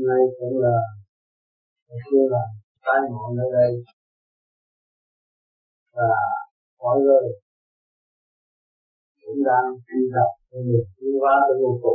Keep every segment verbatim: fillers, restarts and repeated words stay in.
nay cũng là kêu là tai ngộ nơi đây và mọi người cũng đang truy cập con đường tiến hóa tới vô cùng.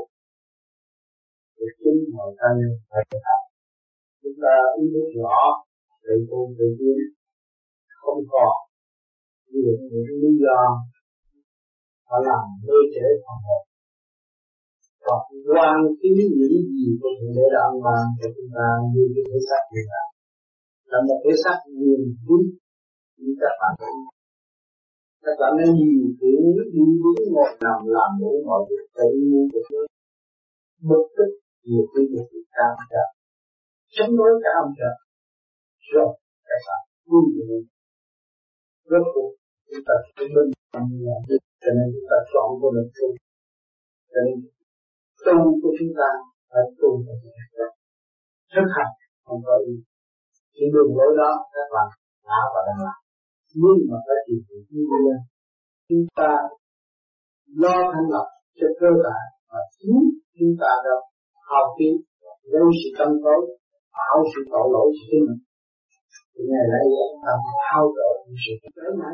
Để chính mọi thân phải thực hành. Chúng ta ý thức rõ tự tu tự tiến không còn nhiều những lý do phải làm mê trễ phần hồn. Hoặc quan kiến những gì của Thượng Đế đã ăn ban cho chúng ta như cái thể xác hiện tại. Là một thể xác nguyên quý như các bạn thấy. Các bạn nên nhiều kiểu đi đứng ngồi nằm làm đủ mọi việc tự nhiên của chúng. Bất tích nhiều khi được sự cao trợ. Chống đối cả ông trợ. Rồi các bạn vui vẻ. Rốt cuộc chúng ta sẽ bên trong là việc. Cho nên chúng ta chọn con đường tu. Cho nên tu của chúng ta phải tu một cách rất thực hành, không có ý. Thì đường lối đó các bạn đã và đang làm. Nhưng mà phải tìm hiểu như vậy. Chúng ta lo thành lập cho cơ bản và chính chúng ta đâu hào khí gây sự tâm tối, tạo sự tội lỗi cho chính mình. Thì ngày nay chúng ta thao dỡ những sự trở ngại.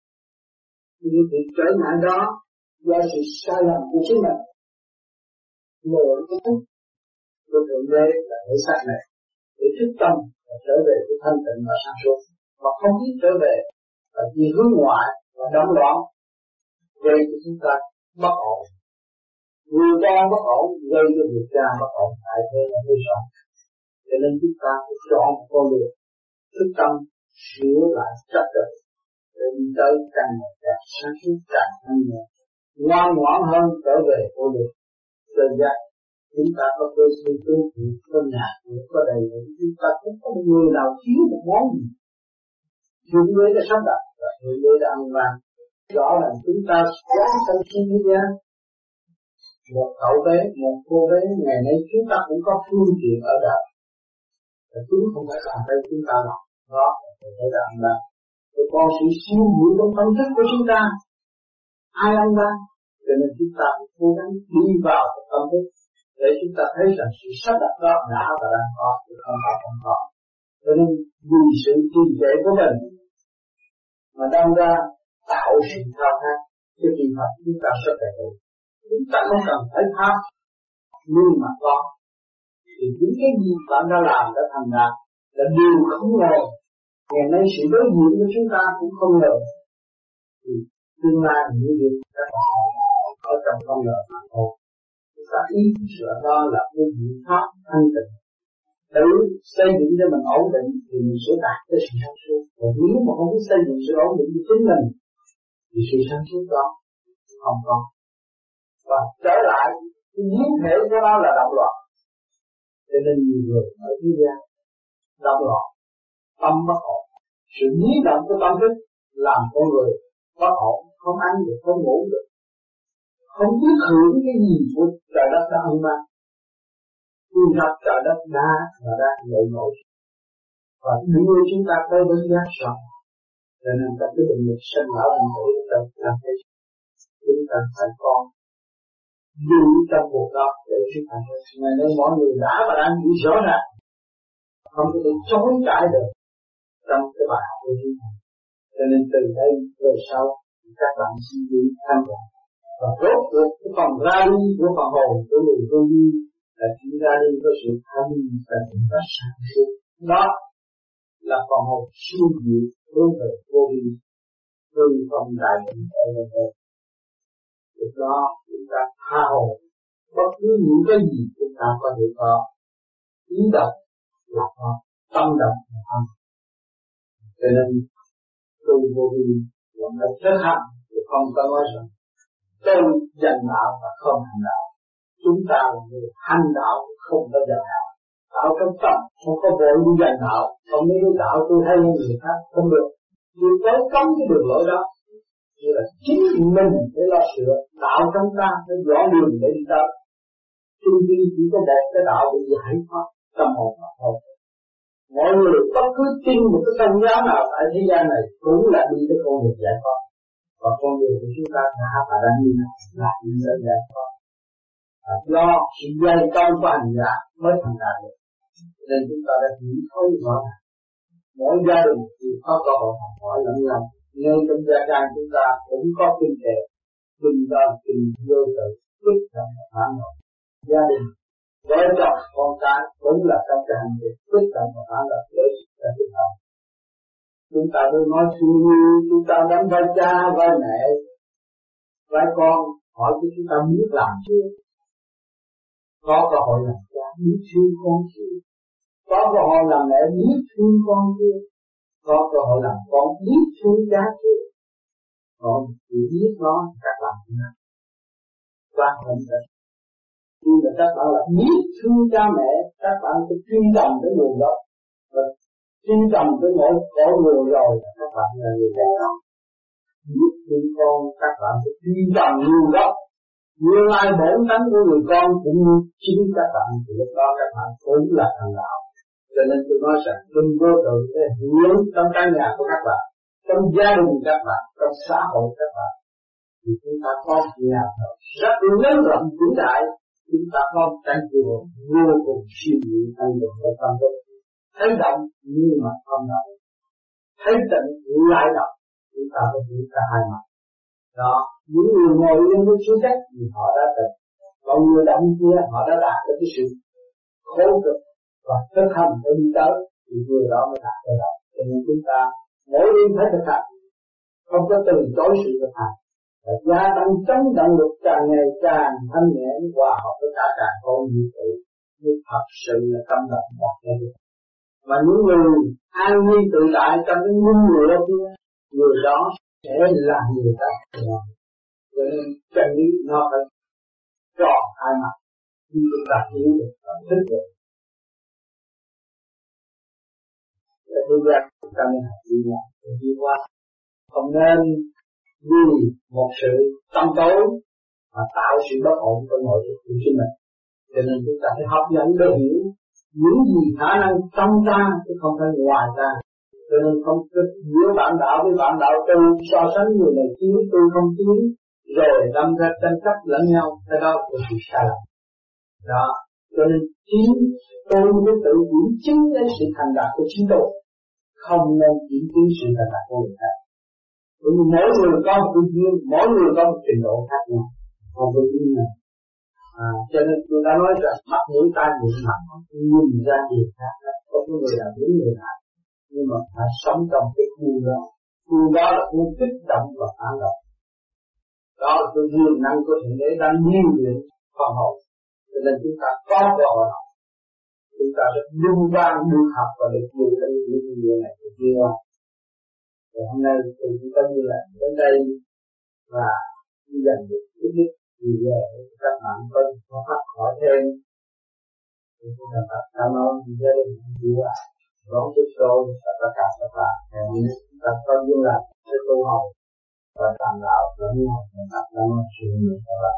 Những sự trở ngại đó do sự sai lầm của chính mình. Lỗi cái thức của Thượng Đế là thể xác này để thức tâm và trở về với thanh tịnh và sáng suốt. Mà không biết trở về và chỉ hướng ngoại và đắm loạn gây cho chúng ta bất ổn. Người con bất ổn gây cho người cha bất ổn tại thế là vô sở. Cho nên chúng ta phải chọn một con đường thức tâm sửa lại trật tự để đi tới càng ngày càng sáng suốt càng hơn nữa, ngoan ngoãn hơn trở về con đường đơn giản. Chúng ta có cơ sư tu có nhà có đầy đủ, chúng ta cũng không người nào thiếu một món gì. Thượng Đế đã sắp đặt và Thượng Đế đã ăn ban. Rõ là chúng ta giáng sanh trên thế gian. Một cậu bé, một cô bé ngày nay chúng ta cũng có phương tiện ở đời. Và chúng không phải làm đây chúng ta làm. Đó là Thượng Đế đã ăn ban. Rồi còn sự siêu hữu trong tâm thức của chúng ta. Ai ăn ban? Cho nên chúng ta phải cố gắng đi vào tâm thức để chúng ta thấy rằng sự sắp đặt đó đã và đang có, chứ không phải không có. Cho nên vì sự trì trệ của mình mà đang ra tạo sự khao khát cho kỳ hợp chúng ta sẽ đầy đủ. Chúng ta không cần phải tham nhưng mà có. Thì những cái gì bạn đã làm đã thành đạt là điều không ngờ. Ngày nay sự đối diện của chúng ta cũng không ngờ. Thì tương lai những việc các bạn ở trong không ngờ mà thôi. Chúng ta ý sửa đó là cái biện pháp thanh tịnh. Tự xây dựng cho mình ổn định thì mình sẽ đạt tới sự sáng suốt. Còn nếu mà không biết xây dựng sự ổn định cho chính mình thì sự sáng suốt đó không có. Và trở lại cái biến thể của nó là động loạn. Cho nên nhiều người ở thế gian động loạn, tâm bất ổn. Sự biến động của tâm thức làm con người bất ổn, không ăn được, không ngủ được, không biết hưởng cái gì của trời đất đã ăn ban. Tuy thật trời đất đã và đang dậy nổi và đưa chúng ta tới với giác sống. Cho nên các cái bệnh nghiệp sinh lão bệnh tử trong làm thế chúng ta phải có dù trong cuộc đó để chúng ta ngày nay mọi người đã và đang hiểu rõ ràng không có thể chối cãi được trong cái bài học của chúng ta. Cho nên từ đây về sau các bạn suy nghĩ tham gia và rốt cuộc cái phần ra đi của phần hồn của người vô vi là chỉ ra đi có sự thanh tịnh và sáng suốt. Đó là phần hồn siêu diệu hướng về vô vi, hướng phần đại định ở nơi đây. Lúc đó chúng ta tha hồ bất cứ những cái gì chúng ta có thể có, ý động là có, tâm động là không. Cho nên tu vô vi là phải thực hành thì không có nói rằng tôi giành đạo và không hành đạo. Chúng ta là người hành đạo không có giành đạo. Đạo trong tâm không có vội đi giành đạo. Không nếu đạo tôi hay hơn người khác không được. Tôi tới cấm cái đường lối đó. Như là chính mình để lo sửa đạo trong ta để rõ đường để đi tới. Trung vi chỉ có một cái đạo để giải thoát tâm hồn mà thôi. Mọi người bất cứ tin một cái tôn giáo nào tại thế gian này cũng là đi tới con đường giải thoát. Và con đường của chúng ta đã và đang đi là đi tới giải thoát. Do sự dây công của hành giả mới thành đạt được. Nên chúng ta đã hiểu thấu rõ ràng. Mỗi gia đình thì có cơ hội học hỏi lẫn nhau. Ngay trong gia can chúng ta cũng có kinh tế, kinh đơn, kinh vô tự, kích động và phản động. Gia đình, vợ chồng, con cái cũng là trong cái hành trình kích động và phản động để ra thực tập. Chúng ta đừng nói suy nghĩ, chúng ta đóng vai cha, vai mẹ, vai con, hỏi cho chúng ta biết làm chưa? Có cơ hội làm cha, biết thương con chưa? Có cơ hội làm mẹ, biết thương con chưa? Có cơ hội làm con, biết thương cha chưa? Còn chỉ biết nó, các bạn không biết. Quan trọng là khi mà các bạn là biết thương cha mẹ, các bạn sẽ truy tầm tới nguồn đó. Và truy tầm tới mỗi cõi nguồn rồi, các bạn là người đẹp đó. Biết thương con, các bạn sẽ truy tầm nguồn đó. Nguyên lai bổn tánh của người con cũng như chính các bạn, thì lúc đó các bạn cũng là thành đạo. Cho nên tôi nói rằng kinh vô tự để hiểu trong căn nhà của các bạn, trong gia đình của các bạn, trong xã hội của các bạn, thì chúng ta có nhà thờ rất lớn rộng vĩ đại, chúng ta có cảnh chùa vô cùng siêu diệu thanh bình và tâm thức, thấy động nhưng mà không động, thấy tịnh lại động, chúng ta có hiểu cả hai mặt. Đó, những người ngồi yên với suy xét thì họ đã tịnh, còn người động kia họ đã đạt được cái sự khổ cực và thực hành để đi tới, thì người đó mới đạt tới đó. Cho nên chúng ta mỗi đêm phải thực hành, không có từ chối sự thực hành, và gia tăng chống động lực càng ngày càng thanh nhẹ hòa hợp với cả càng con như vậy, nhưng thật sự là tâm động đạt ra được. Mà những người an nhiên tự tại trong cái nhân người đó kia, người đó sẽ là người ta. Cho nên chân lý nó phải tròn hai mặt, khi chúng ta hiểu được và thích được. Để tôi ra chúng ta nên học đi nhau, đi qua. Không nên vì một sự tâm tối mà tạo sự bất ổn trong nội thức của chính mình. Cho nên chúng ta phải học nhận để hiểu những gì khả năng trong ta chứ không phải ngoài ta. Cho nên không giữa bạn đạo với bạn đạo tu so sánh người này tiến tu không tiến, rồi đâm ra tranh chấp lẫn nhau, cái đó là sự sai lầm. Đó, cho nên chính tôi mới tự diễn chính đến sự thành đạt của chính tôi, không nên diễn chứng sự thành đạt của người khác. Bởi vì mỗi người có một cái duyên, mỗi người có một trình độ khác nhau, không có duyên này. À, cho nên tôi đã nói rằng mắt mũi tai miệng mặt nhìn ra điều khác, không có người nào đúng người nào, nhưng mà phải sống trong cái khu đó. Khu đó là khu kích động và phản động. Đó là cái duyên năng của Thượng Đế đang nhiều luyện phần hồn. Cho nên chúng ta có cơ hội học, chúng ta sẽ dung vang được học và được nhiều trong những điều này của kia. Và hôm nay tôi cũng có như là đến đây và dành được ít ít thì về các bạn có có học hỏi thêm. Thì chúng ta cảm ơn gia đình chị ạ, đón tiếp tôi và tất cả các bạn. Chúng ta có như là sẽ tu học và tạm đạo lẫn nhau và tập cảm ơn sự nghiệp các bạn.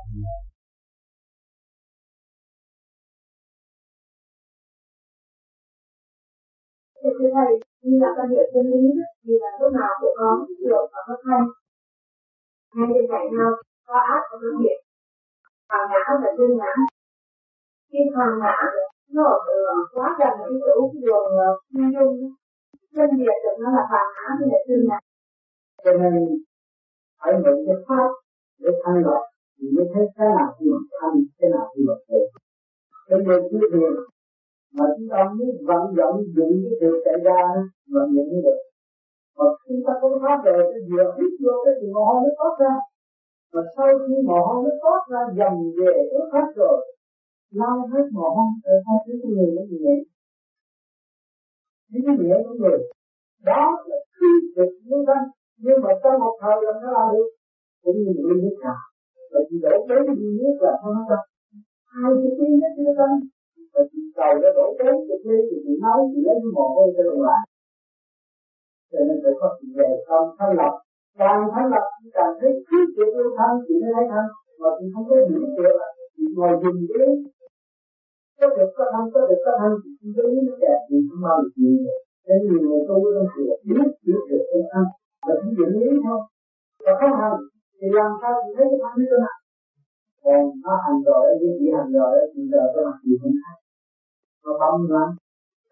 Thưa thầy, như là quan điểm chân lý thì là lúc nào cũng có chiều và có thanh. Ngay bên cạnh nhau có ác và có thiện, hoàn ngã và chân ngã. Khi hoàn ngã nó ở quá gần cái chỗ đường nhân dung, chân diệt được nó là hoàn ngã thì là chân ngã. Cho nên phải mượn cái pháp để thanh lọc thì mới thấy cái nào thì mà thanh, cái nào thì mà thiện. Bây giờ cứ thiện mà chúng ta muốn vận dụng dựng cái sự chạy ra mà nhận được. Mà chúng ta không pháp rồi cái vừa hít vô cái thì mồ hôi nó thoát ra. Mà sau khi mồ hôi nó thoát ra dần về nó thoát rồi, lau hết mồ hôi rồi không thấy cái người nó nhẹ. Những cái nhẹ của người đó là khi được muốn thân, nhưng mà trong một thời là nó làm được. Cũng như người nước nào, và chỉ đổ tới cái gì nước là không hết. Hai cái tiếng nó chưa thân. Và chị cầu đã đổ tới cái ly thì chị nói chị lấy cái mồ hôi cho đồng lại. Cho nên phải có sự về không thanh lập. Càng thanh lập chị càng thấy khứ chuyện yêu thân chị mới thấy thân. Mà chị không có hiểu chuyện là chị ngồi dùm cái có được có thân, có được có thân chị không có ý nó kẹt chị không bao được nhiều. Nên nhiều người tu ở trong chùa biết biết được cái thân và chỉ dựng lý thôi. Và không hành thì làm sao chị thấy cái thân như thế nào. Còn nó hành rồi, chị hành rồi, thì giờ cái mặt chị không thấy. Nó bấm lắm,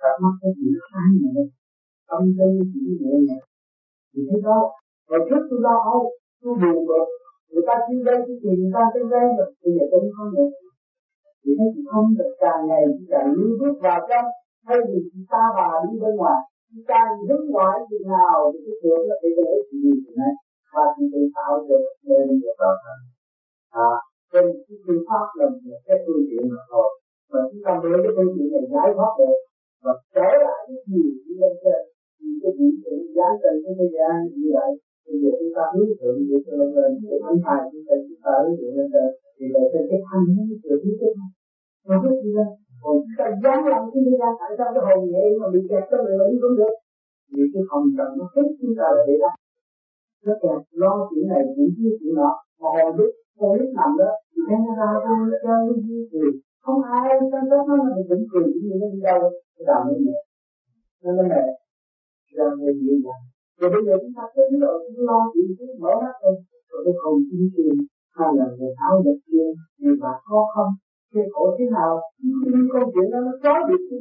cặp mắt cái gì sáng nhẹ, tâm tư chỉ nhẹ nhẹ, thì thấy đó. Rồi trước tôi lo âu, tôi buồn rồi, người ta chưa đây tôi tìm người ta trên đây rồi, bây giờ tôi không được. Thì thấy chị không được càng ngày càng lưu bước vào trong, thay vì chị ta bà đi bên ngoài, chị ta đứng ngoài thì nào thì cái chuyện nó sẽ để chị gì thế này, và chị tự tạo được nên được đó. À, trên cái phương pháp là một cái phương tiện mà thôi, mà chúng ta với cái phương tiện này giải thoát được và trở lại cái gì đi lên trên, thì cái gì cũng giá trên cái thế gian như vậy. Bây giờ chúng ta hướng thượng để cho lên lên, cái thanh thai chúng ta chúng ta hướng thượng lên trên, thì lại trên cái thanh nó mới được biết cái thanh, mà biết gì lên. Còn chúng ta dám làm cái thế gian, tại sao cái hồn nhẹ mà bị kẹt trong người mình không được? Vì cái hồn trần nó thích chúng ta là để đó, nó kẹt lo chuyện này chuyện kia chuyện nọ, mà hồn biết con biết nằm đó, thì thấy nó ra vui chơi vui cười, không ai chăm sóc nó, nó cũng cười cũng như nó đi đâu, cái đạo nó nhẹ, nó nó mệt, ra người dễ dàng. Rồi bây giờ chúng ta cứ biết rồi, chúng lo chuyện cứ mở mắt lên, rồi cái hồn chính trường, hay là người áo đẹp kia, người bạc khó không, cái khổ thế nào, nhưng câu chuyện đó nó có được chứ.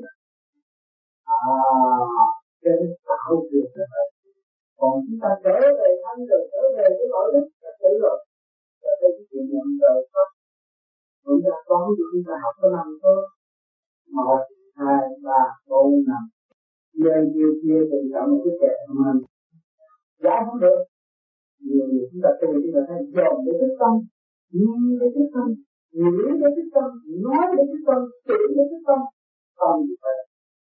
À, cho nên tạo được rất là. Còn chúng ta trở về thanh rồi trở về cái nội đức thật sự rồi, rồi đây cái chuyện nhận đời không. Chúng ta có thì chúng ta học có năm thôi, một, hai, ba, bốn, năm, lên kia kia từ chậm một cái kẹt mà mình giải không được. Nhiều người chúng ta tu chúng ta thấy dồn để thức tâm, nghe để thức tâm, nghĩ để thức tâm, nói để thức tâm, chữ để thức tâm, không gì phải.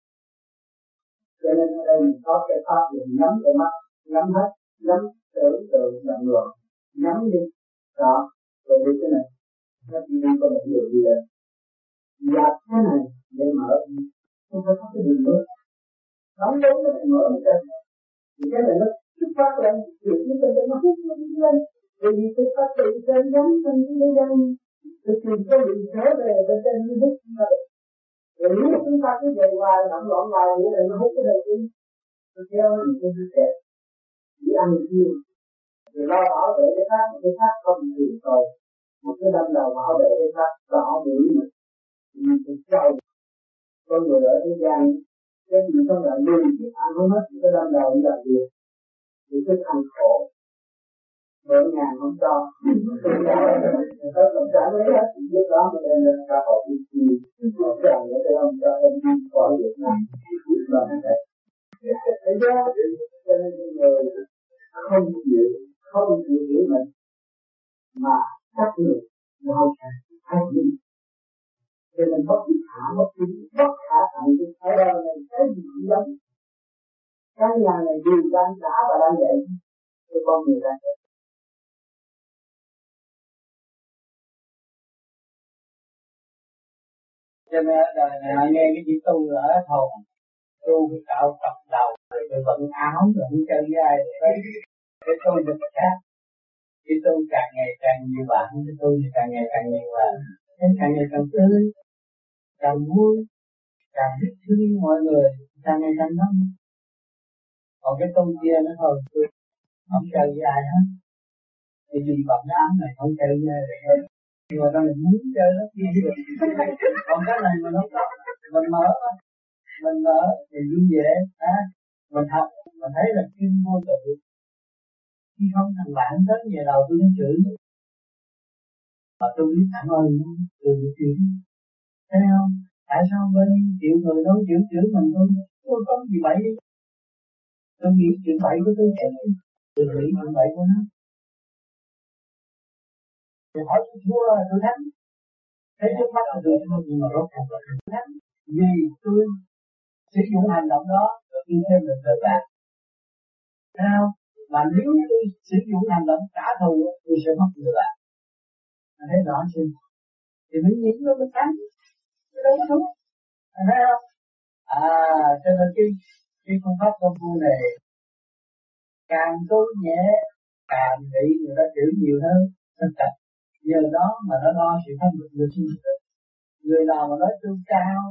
Cho nên ở đây mình có cái pháp để nhắm cái mắt, nhắm hết, nhắm tưởng tượng động loạn, nhắm đi, đó, rồi đi cái này, nó chỉ đang có một điều gì đó, dạt cái này để mở, không phải có cái đường nữa, đóng đúng cái này mở một cái, thì cái này nó xuất phát lên, chuyện như thế nó hút nó đi lên, bởi vì xuất phát từ trên nhắm trên cái dân, thì tìm cái bị trở về bên trên nó hút nó được. Rồi nếu chúng ta cứ về hoài, động loạn hoài, vậy là nó hút cái đầu tiên, nó theo những cái gì đẹp, chỉ ăn được nhiều, rồi lo bảo vệ cái khác, cái khác không bị rồi, một cái đâm đầu bảo vệ cái khác, rõ mũi mình, mình phải trâu, con người ở thế gian, cái gì không là lương thì ăn không hết, cái đâm đầu như là việc, thì cứ ăn khổ, bởi ngàn không cho, tôi không trả mấy hết, lúc đó mình đem lên cả họ đi chi, họ chẳng để cho ông cho em đi khỏi Việt Nam, là như vậy. Thế ra, cho nên người không chịu, không chịu hiểu mình, mà các người mà không phải hay gì. Cho nên bất kỳ thả, bất kỳ bất khả tận thì ở đây là cái gì cũng giống. Cái nhà này đều đang trả và đang dạy cho con người đang dạy. Cho nên đời này nghe cái chữ tu là hết hồn, tu phải cạo cọc đầu, rồi bận áo, rồi không chơi với ai, rồi cái tu được khác. Cái tu càng ngày càng nhiều bạn, cái tu thì càng ngày càng nhiều bạn, càng ngày càng tươi, càng vui, càng biết thương mọi người, càng ngày càng đông. Còn cái tu kia nó thôi, tôi không chơi với ai hết, thì vì bận áo này không chơi với ai được. Nhưng mà nó muốn chơi nó kia được. Còn cái này mà nó có, mình mở, mình mở thì vui vẻ, à, mình học, mình thấy là chuyên vô tự. Khi không thằng bạn tới về đầu tôi nói chửi, mà tôi biết cảm ơn nó, từ một chuyện. Thấy không? Tại sao bên chịu người nói chửi chửi mình thôi, tôi có gì bậy đi. Tôi nghĩ chuyện bậy của tôi chạy, tôi nghĩ chuyện bậy của nó. Tôi hỏi tôi thua là tôi thắng. Thấy trước mắt là tôi thua, nhưng mà rốt cuộc là tôi thắng. Vì tôi sử dụng hành động đó, tôi thêm được đời bạn. Thấy không? Mà nếu tôi sử dụng hành động trả thù, tôi sẽ mất người bạn. Anh thấy rõ chưa? Thì mình nhìn nó mới thắng. Cái đó đúng. Anh thấy không? À, cho nên cái, cái phương pháp công phu này càng tu nhẹ, càng bị người ta chửi nhiều hơn. Tất cả. Nhờ đó mà nó đo sự thanh bình của sinh tử. Người nào mà nói tu cao,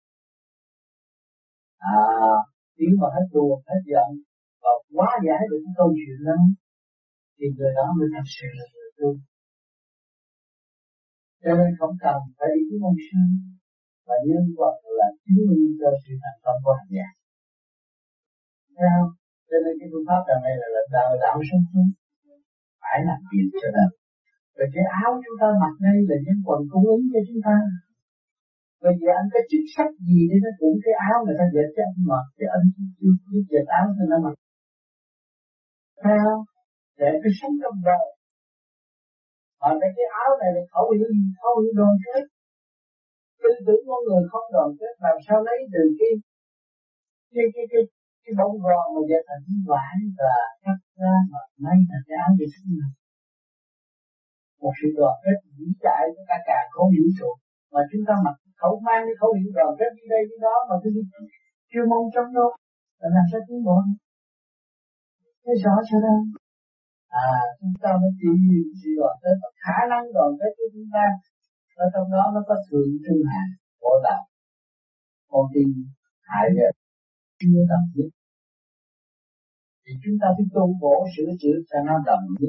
à, tiếng mà hết buồn, hết giận, và hóa giải được cái câu chuyện đó, thì người đó mới thật sự là người tu. Cho nên không cần phải đi cái môn sư, và nhân vật là chứng minh cho sự thành công của hành giả. Thấy không? Cho nên cái phương pháp đằng này là lãnh đạo đạo sân phương, phải làm việc cho đời. Rồi cái áo chúng ta mặc đây là nhân quần cung ứng cho chúng ta. Bây giờ anh có chức sắc gì để nó cũng cái áo người ta dệt cho anh mặc, chứ anh chưa biết dệt áo cho nó mặc. Thấy không? Để cái sống trong đời. Mà cái áo này là khẩu hiệu gì? Khẩu hiệu đoàn kết. Tư tưởng của người không đoàn kết làm sao lấy từ cái cái cái cái cái bông gòn mà dệt thành cái vải và cắt ra mà may thành cái áo để sinh hoạt. Một sự đoàn kết vĩ đại của cả cả không vũ trụ mà chúng ta mặc khẩu mang cái khẩu hiệu đoàn kết đi đây đi đó mà cứ chưa mong trong đâu là làm sao tiến bộ. Thấy rõ chưa đâu? À, chúng ta mới chỉ sự đoàn kết và khả năng đoàn kết của chúng ta ở trong đó nó có thượng trung hạ bộ đạo. Còn tìm hại về chưa đồng nhất thì chúng ta phải tu bổ sửa chữa cho nó đồng nhất.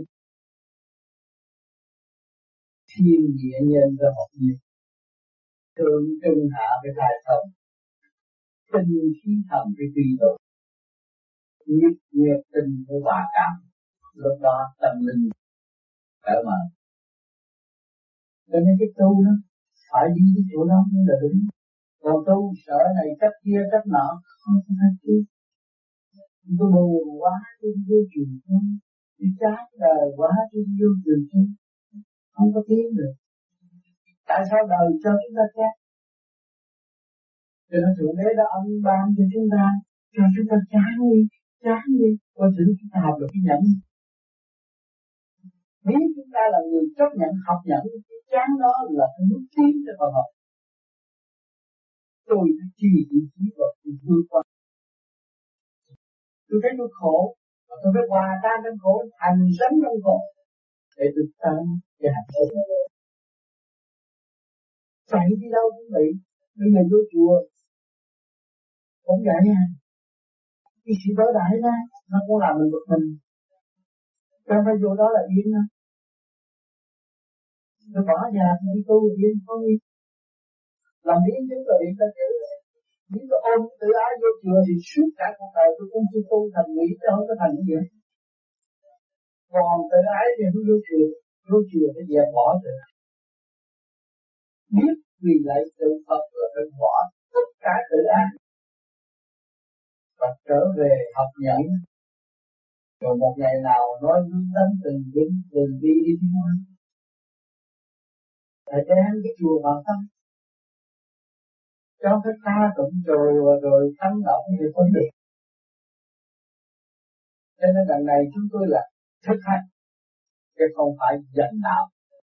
Thiên địa nhân và hợp nhất, thượng trung hạ với hai thông, tinh khí thần với quy độ, nhất nguyệt tinh với hòa cảm. Lúc đó tâm linh cởi mở. Cho nên cái tu đó phải đi cái chỗ đó mới là đúng. Còn tu sợ này chắc kia chắc nọ không phải tu. Tôi buồn quá tôi vô trường tu, tôi chán đời quá tôi vô trường tu, không có tiến được. Tại sao đời cho chúng ta chán? Cho nên Thượng Đế đã ân ban cho chúng ta, cho chúng ta chán đi, chán đi, coi thử chúng ta học được cái nhẫn. Nếu chúng ta là người chấp nhận học nhận, cái chán đó là cái bước tiến cho phần học. Tôi phải trì ý chí và tôi vượt qua. Tôi thấy tôi khổ, và tôi phải hòa tan trong khổ, thành sống trong khổ, để tôi tăng cái hạnh phúc. Chạy đi đâu cũng bị, bây giờ vô chùa, cũng vậy à. Cái sự đối đãi đó, nó cũng làm mình bực mình. Trong phải vô đó là yên đó. Tôi bỏ nhà, tôi đi tu, yên, không yên. Làm biến chứng là điện ta chữ. Nếu tôi ôm tự ái vô chùa thì suốt cả cuộc đời tôi cũng chưa tu thành mỹ, tôi không có thành cái gì. Còn tự ái thì không vô chùa, vô chùa thì dẹp bỏ rồi. Biết vì lại tự Phật là phải bỏ tất cả tự ái và trở về học nhẫn. Rồi một ngày nào nói gương tánh từng vinh từng đi đi đi thôi. Phải đem cái chùa vào tâm. Cho cái ta tụng rồi rồi thấm động thì phân biệt. Cho nên lần này chúng tôi là thực hành, chứ không phải dành đạo.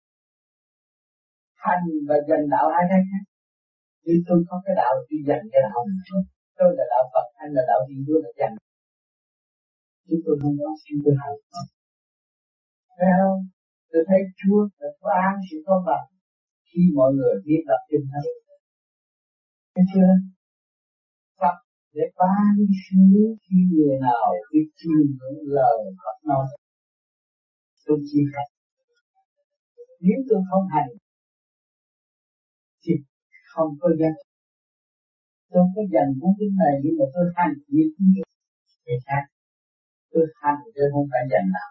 Hành và dành đạo hai cái khác. Nếu tôi có cái đạo tôi dành cái đạo mình. Tôi là đạo Phật hay là đạo Thiên Chúa là dành. Chúng tôi không có, chúng tôi hành. Thấy không? Tôi thấy Chúa là ban sự công bằng khi mọi người biết đọc kinh thánh. Thấy chưa? Phật để ban sự khi người nào biết chiêm ngưỡng lời Phật nói. Tôi chỉ hành. Nếu tôi không hành thì không có giá trị. Tôi có dành cuốn kinh này nhưng mà tôi hành như thế thì khác. Tôi hành chứ không phải dành đạo.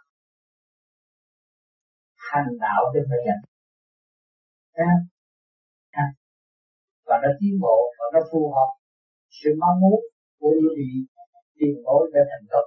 Hành đạo chứ không phải dành. Khác. Khác. Và nó tiến bộ và nó phù hợp sự mong muốn của quý vị tiền bối để thành công.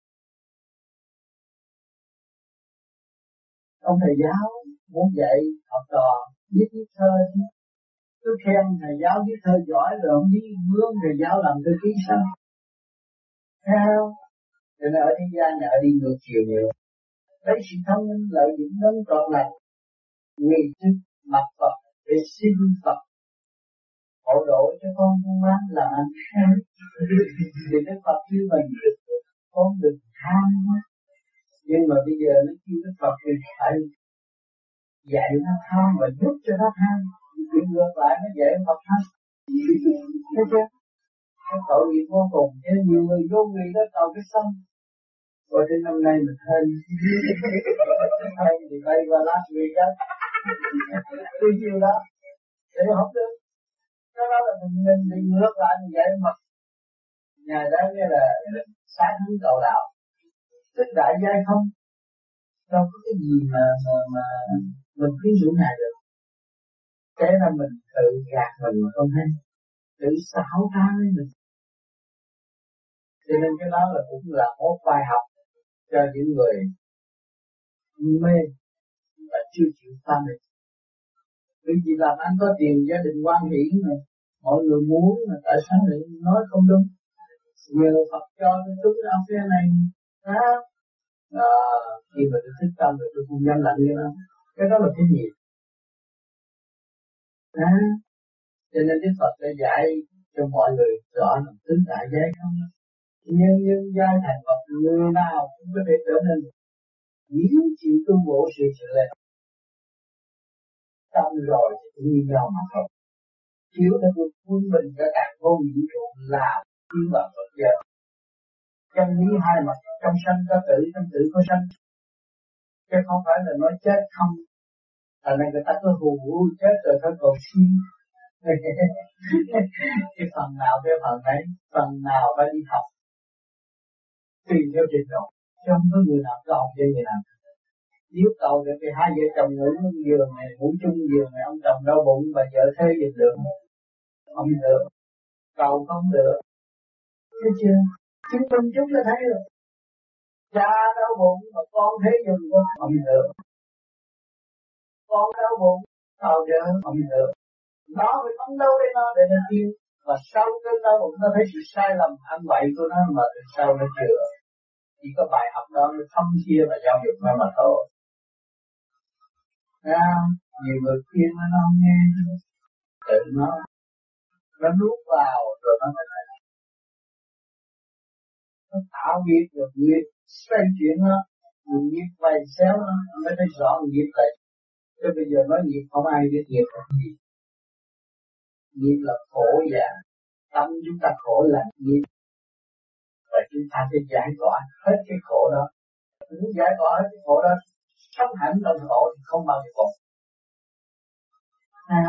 Ông thầy giáo muốn dạy học trò biết viết thơ chứ. Cứ khen thầy giáo viết thơ giỏi rồi ông biết mướn thầy giáo làm thư ký sao? Theo. Cho nên ở thế gian này ở đi ngược chiều nhiều. Lấy sự thông minh lợi dụng lớn trọn lành. Nghị thức mặt Phật để xin Phật hộ độ cho con con ăn là ăn sáng. Thì Đức Phật kêu mình con đừng tham quá. Nhưng mà bây giờ nó kêu Đức Phật thì phải dạy nó tham và giúp cho nó tham. Chuyện ngược lại nó dạy Phật tham. Thấy chưa? Cái tội nghiệp vô cùng. Chứ nhiều người vô người đó cầu cái xong. Rồi đến năm nay mình hên. Hên thì bay qua Las Vegas. Tôi nhiều đó. Để học được. Cái đó là mình, mình đi ngược lại như vậy mà. Ngày đó như là sáng hướng cầu đạo, tức đại giai không, đâu có cái gì mà mà mà mình khuyến dụ Ngài được. Thế là mình tự gạt mình mà không hay, tự xảo trá với mình. Cho nên cái đó là cũng là một bài học cho những người mê và chưa chịu pha mình. Vì vì làm ăn có tiền, gia đình quan hỷ mà mọi người muốn, mà tại sao lại nói không đúng? Nhờ Phật cho tôi đúng ăn cái này đó. À, khi mà tôi thích tâm rồi tôi không dám lạnh cái đó. Cái đó là cái nghiệp. À, cho nên Đức Phật đã dạy cho mọi người rõ là tứ đại giới không. Nhưng nhưng giai thành Phật người nào cũng có thể trở nên nếu chịu tu bổ sự sự lên. Tâm rồi thì cũng như nhau mà thôi. Chiếu theo một quân bình cả cả vô vũ trụ là tiến vào Phật giáo. Chân lý hai mặt, trong sanh có tử, trong tử có sanh. Chứ không phải là nói chết không. Thành ra người ta cứ hù hù chết rồi phải cầu xin. Cái phần nào cái phần đấy, phần nào phải đi học. Tùy theo trình độ, chứ không có người nào cầu cho người nào. Nếu cầu được thì hai vợ chồng ngủ giường này, ngủ chung giường này, ông chồng đau bụng và vợ thế gì được. Không được, cầu không được. Thấy chưa? Chứng minh chút là thấy rồi. Cha đau bụng mà con thế dùng con không được. Con đau bụng, cầu vợ không được. Nó phải phấn đấu với nó để nó tiến. Và sau cái đau bụng nó thấy sự sai lầm ăn bậy của nó mà từ sau nó chữa. Chỉ có bài học đó mới thâm chia và giáo dục nó mà thôi. À, nhiều người khuyên nó không nghe, tự nó nó nuốt vào rồi nó mới thấy. Nó tạo nghiệp được nghiệp xoay chuyển nó, nghiệp vầy xéo nó, nó mới thấy rõ nghiệp này. Chứ bây giờ nói nghiệp không ai biết nghiệp là gì. Nghiệp là khổ dạ, tâm chúng ta khổ là nghiệp. Và chúng ta phải giải tỏa hết cái khổ đó. Nếu giải tỏa hết cái khổ đó, sống hạnh trong khổ thì không bao giờ khổ. À,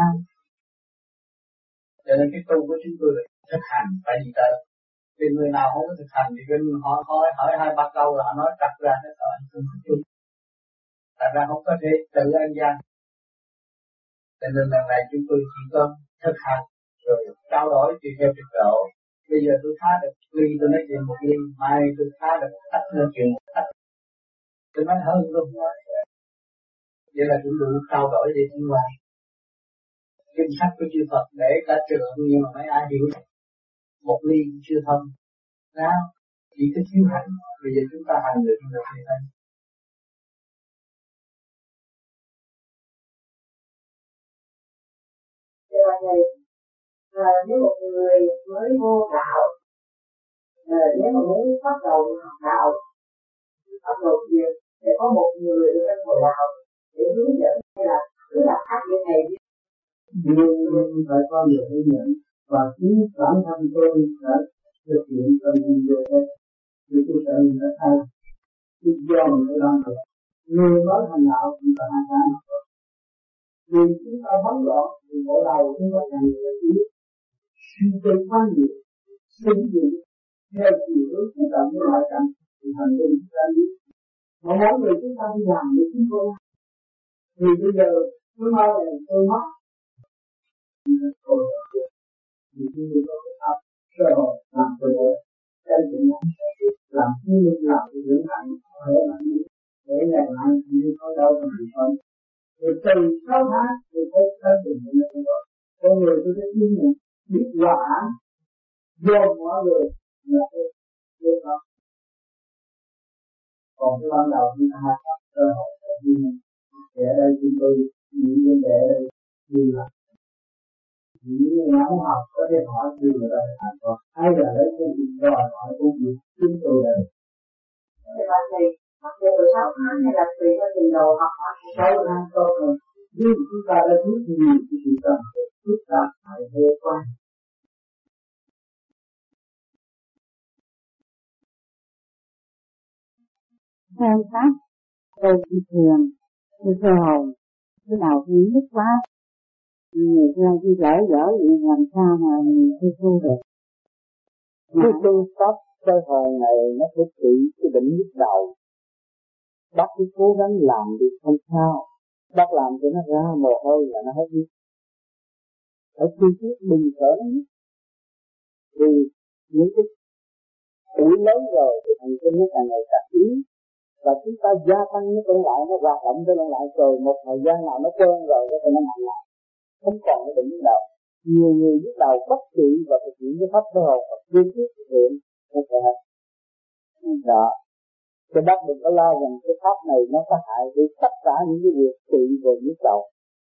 cho nên cái tu của chúng tôi là thực hành phải đi tới. Vì người nào không có thực hành thì bên họ hỏi hỏi hai ba câu là họ nói trật ra hết rồi, không có chung. Thật ra không có thể tự an gian. Cho nên lần này chúng tôi chỉ có thực hành rồi trao đổi tùy theo trình độ. Bây giờ tôi phá được ly, tôi nói chuyện một ly, mai tôi phá được tách nói chuyện một tách. Tôi nói hơn luôn. Vậy là chúng tôi trao đổi để tiến qua. Kinh sách của chư Phật để cả trường nhưng mà mấy ai hiểu một ly cũng chưa thông. Đó, chỉ có thiếu hành. Bây giờ chúng ta hành được được thì thôi. Giờ này, à, nếu một người mới vô đạo, à, nếu mà muốn bắt đầu học đạo, bắt đầu việc để có một người ở trong hội đạo để hướng dẫn hay là cứ là áp dụng này đi. Nhưng phải có người hướng dẫn và chính bản thân tôi đã thực hiện trong những điều đó. Vì tôi sợ mình đã thay, tôi do mình phải làm được. Người mới thành đạo chúng ta hai cái. Vì chúng ta bấn loạn thì mỗi đầu chúng ta càng nhiều ý suy tư quan niệm, suy nghĩ theo chiều hướng của động với ngoại cảnh thì thành tựu chúng ta biết. Mà mỗi người chúng ta đi làm để chúng tôi. Vì bây giờ tôi nói là tôi mất. Vì chúng tôi có cái pháp cơ hội làm cơ hội chân chính làm chi làm cái dưỡng hạnh để mà để ngày mai như có đâu mà bị không. Rồi từ sáu tháng tôi thấy tới tình hình như vậy. Con người tôi thấy như này biết hòa hẳn vô mọi người là tôi tôi không. Còn cái ban đầu chúng ta có cơ hội để đi để ở đây chúng tôi những vấn đề ở đây như là những người nào học có thể hỏi như người ta học còn hay là lấy cái gì đòi hỏi công việc chúng tôi đây. Thì bạn thầy học được sáu tháng hay là tùy theo trình độ học hỏi. Sáu tháng tốt hơn. Nhưng chúng ta đã rút nhiều cái sự cần phức tạp phải vô quan. Theo pháp, tôi chỉ thường, tôi sơ hồn, tôi đào hiến nhất quá. người ta đi lỡ dở gì làm sao mà thu thu được. Cái phương pháp soi hồn này nó sẽ trị cái bệnh nhức đầu. Bác cứ cố gắng làm đi không sao. Bác làm cho nó ra mồ hôi là nó hết đi. Ở chi tiết đừng sợ nó nhất. Vì những cái tuổi lớn rồi thì thần kinh nó càng ngày càng yếu. Và chúng ta gia tăng nó trở lại, nó hoạt động trở lại rồi một thời gian nào nó quen rồi thì nó nằm lại. Không còn cái bệnh nhức đầu. Nhiều người nhức đầu bất trị và thực hiện cái pháp soi hồn và kiên quyết thực hiện nó sẽ hết. Đó. Cho bác đừng có lo rằng cái pháp này nó có hại với tất cả những cái việc trị về nhức đầu.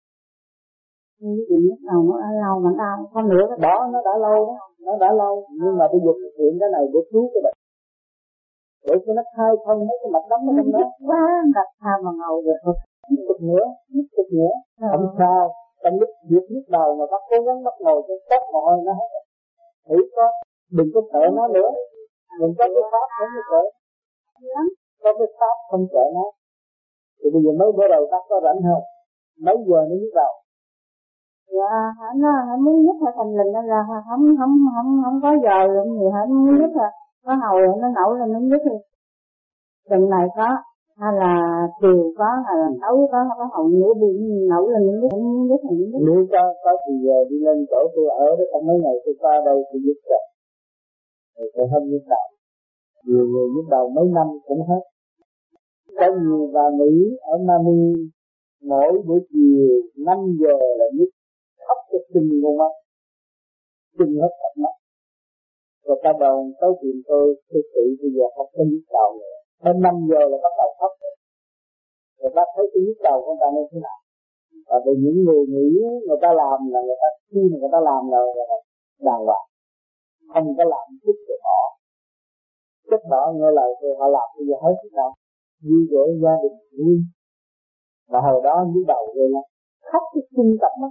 Những cái nhức đầu nó đã lâu mà đau, con nữa đó. Đó, nó đã lâu đó, nó đã lâu. Nhưng mà bây giờ thực hiện cái này để cứu cái bệnh. Để cho nó khai thông mấy cái mạch đóng ở trong đó. Quá, đặt sao mà ngầu được. Nhức cực nữa, nhức cực nữa. Không sao, trong lúc việc nhức đầu mà bác cố gắng bắt ngồi cho tốt mồ hôi nó hết. Thử có, đừng có sợ nó nữa. Đừng có cái pháp không có sợ. Có cái pháp không sợ nó. Thì bây giờ mấy bữa đầu bác có rảnh không? Mấy giờ nó nhức đầu? Dạ, nó nó muốn nhức hay thành lình là không không không không có giờ gì hết, muốn nhức là nó hồi nó nổi lên nó nhức đi. Tuần này có, hay là chiều có, hay là tối có, có hầu nữa đi nổi lên nó nhức, nó nhức thì nhức. Nếu có có thì giờ đi lên chỗ tôi ở đó, trong mấy ngày tôi qua đây tôi nhức rồi. Rồi tôi không nhức đầu. Nhiều người nhức đầu mấy năm cũng hết. Có nhiều bà Mỹ ở Miami mỗi buổi chiều năm giờ là nhức khóc cho kinh luôn á, kinh hết cặp mắt. Rồi ta đầu tới chuyện tôi tôi tự bây giờ không có nhức đầu nữa. Hơn năm giờ là bắt đầu khóc. Rồi ta thấy cái nhức đầu của người ta như thế nào? Và vì những người nghĩ người ta làm là người ta khi mà người ta làm là đàng hoàng, không có làm chút cho họ. Chất đó nghe lời tôi họ làm bây giờ hết chút đâu. Vui vẻ gia đình vui. Và hồi đó nhức đầu rồi là khóc cái kinh cặp mắt.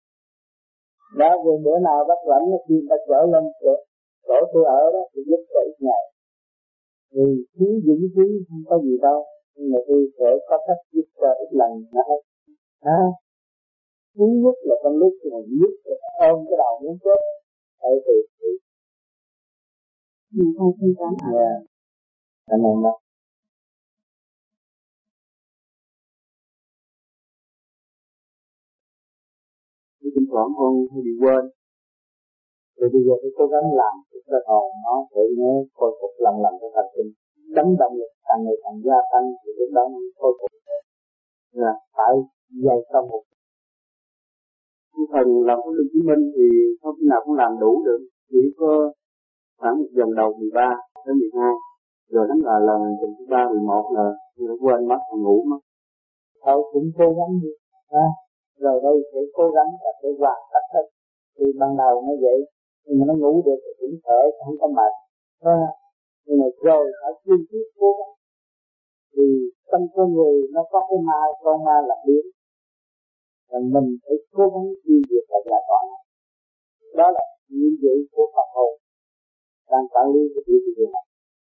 Đó, rồi bữa nào bác rảnh nó khi ta trở lên chỗ, chỗ tôi ở đó thì giúp cho ít ngày. Vì khí dũng khí không có gì đâu, nhưng mà tôi sẽ có cách giúp cho ít lần nữa. À, thứ nhất là trong lúc mình nhất là ôm cái đầu muốn chết. Tại vì thì mình không xin cảm ơn. Dạ, cảm ơn bác. Thỉnh thoảng con hay bị quên. Rồi bây giờ tôi cố gắng làm cái cơ hồn nó để nhớ khôi phục lần lần cái thần kinh. Đánh động lực càng ngày càng gia tăng thì lúc đó nó khôi phục. Là phải dày công một. Cái phần làm huấn luyện chứng minh thì không nào cũng làm đủ được. Chỉ có khoảng một dần đầu mười ba đến mười hai. Rồi đến là lần thứ ba, mười một là quên mất, ngủ mất. Thôi cũng cố gắng đi. À, rồi đây sẽ cố gắng và sẽ hoàn tất hết. Thì ban đầu nó vậy, nhưng mà nó ngủ được thì cũng thở, không có mệt. À, nhưng mà rồi phải kiên quyết cố gắng. Vì trong con người nó có cái ma, con ma là biến. Và mình phải cố gắng tiêu diệt và giải tỏa. Đó là nhiệm vụ của Phật hồn đang quản lý cái việc gì này.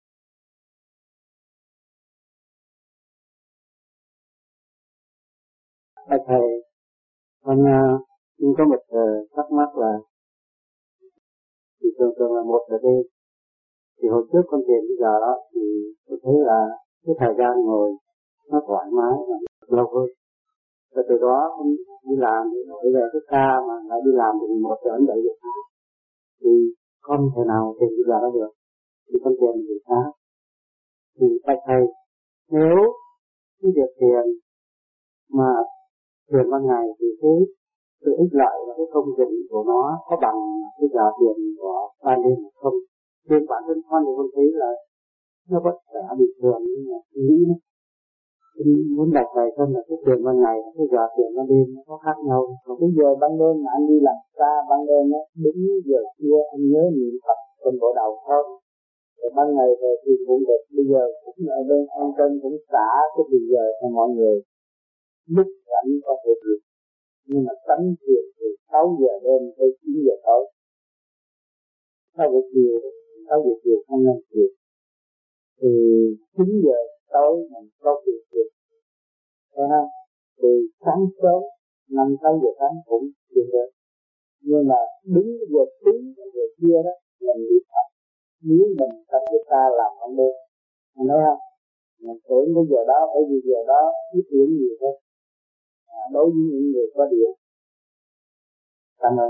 Bạch thầy, con uh, có một uh, thắc mắc là thì thường thường là một là đêm. Thì hồi trước con thiền bây giờ đó thì tôi thấy là cái thời gian ngồi nó thoải mái và lâu hơn. Và từ đó con đi làm thì bây giờ cái ca mà lại đi làm từ một giờ đến bảy giờ thì không thể nào thiền bây giờ đó được. Thì con thiền thì sao? Thì bạch thầy, nếu cái việc thiền mà thiền ban ngày thì cái sự ích lợi và cái công dụng của nó có bằng cái giờ thiền của ban đêm không? Trên bản thân con thì con thấy là nó vẫn sẽ bình thường, nhưng mà nghĩ tôi muốn đặt thầy xem là cái thiền ban ngày và cái giờ thiền ban đêm nó có khác nhau. Còn cái giờ ban đêm mà anh đi làm xa ban đêm á, đúng giờ trưa anh nhớ niệm Phật trên bộ đầu thôi. Rồi ban ngày về thì cũng được, bây giờ cũng ở bên ăn cơm cũng xả cái thời giờ cho mọi người. Lúc rảnh có thể việc, nhưng mà tránh việc từ sáu giờ đêm tới chín giờ tối. sáu giờ chiều, sáu giờ chiều không nên việc. Thì chín giờ tối mình có việc việc. Thấy không? Từ sáng sớm năm sáu giờ sáng cũng chuyện được. Nhưng mà đứng về tí về kia đó là niệm Phật. Nếu mình tâm chúng ta làm không được, mình nói không? Mình tưởng cái giờ đó bởi vì giờ đó ít điểm nhiều hơn. À, đối với những người có điều. Cảm ơn.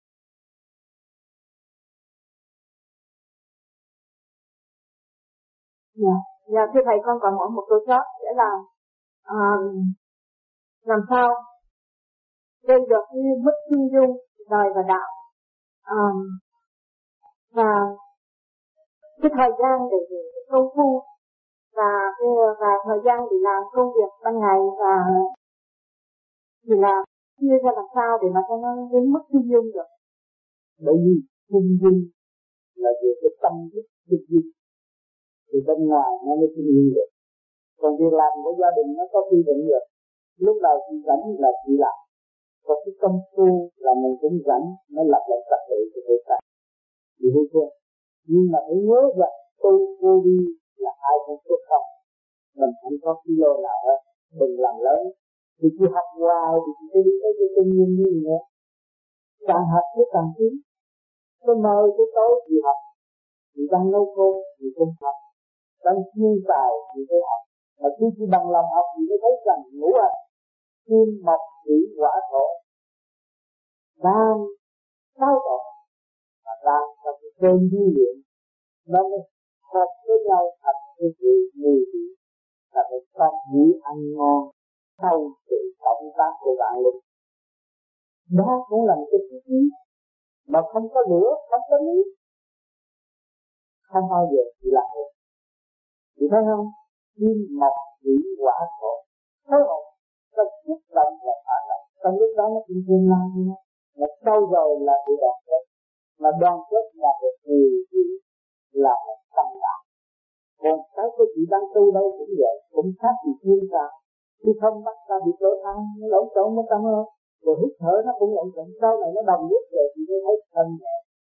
Dạ, dạ thưa thầy, con còn hỏi một câu khác, sẽ là à, làm sao gây được cái mức trung dung đời và đạo, à, và cái thời gian để, để công phu và cái, và thời gian để làm công việc ban ngày, và thì là chia ra làm sao để mà cho nó đến mức trung dung được. Bởi vì trung dung là về cái tâm thức thực dụng, thì bên ngoài nó mới trung dung được. Còn việc làm của gia đình nó có quy định được. Lúc nào chị rảnh là chị làm. Còn cái công phu là mình cũng rảnh, nó lập lại trật tự cho người ta. Chị hiểu chưa? Nhưng mà hãy nhớ rằng tôi vô đi là ai cũng xuất không. Mình không có kilo nào hết. Đừng làm lớn. Thì chị học hoài thì chị sẽ đi tới cái kinh nghiệm như nữa. Càng học chứ càng tiến. Tôi mời tôi tối chị học. Chị đang nấu cơm, chị không học. Đang chuyên tài, chị phải học. Mà khi chị bằng lòng học, chị mới thấy rằng ngủ à. Kim, mộc, thủy, hỏa, thổ. Đang sáu tổ. Và đang trong cái cơn dư luyện. Nó mới hợp với nhau thành cái sự mùi vị. Là một con vị ăn ngon sau sự cộng tác của bạn luôn. Đó cũng là một cái thứ ý. Mà không có lửa, không có nước, không bao giờ chị làm được. Chị thấy không? Kim, mộc, thủy, hỏa, thổ. Thấy không? Nó xúc động và phản động. Trong lúc đó nó cũng tương lai nữa. Mà sau rồi là sự đoàn kết. Mà đoàn kết là một người gì là một tâm đạo. Còn cái của chị đang tu đâu cũng vậy. Cũng khác gì chuyên ra. Khi không bắt ra bị lỗ thăng, nó lộn trộn mất tâm không? Rồi hít thở nó cũng lộn trộn. Sau này nó đồng nhất rồi thì mới thấy thân nhẹ.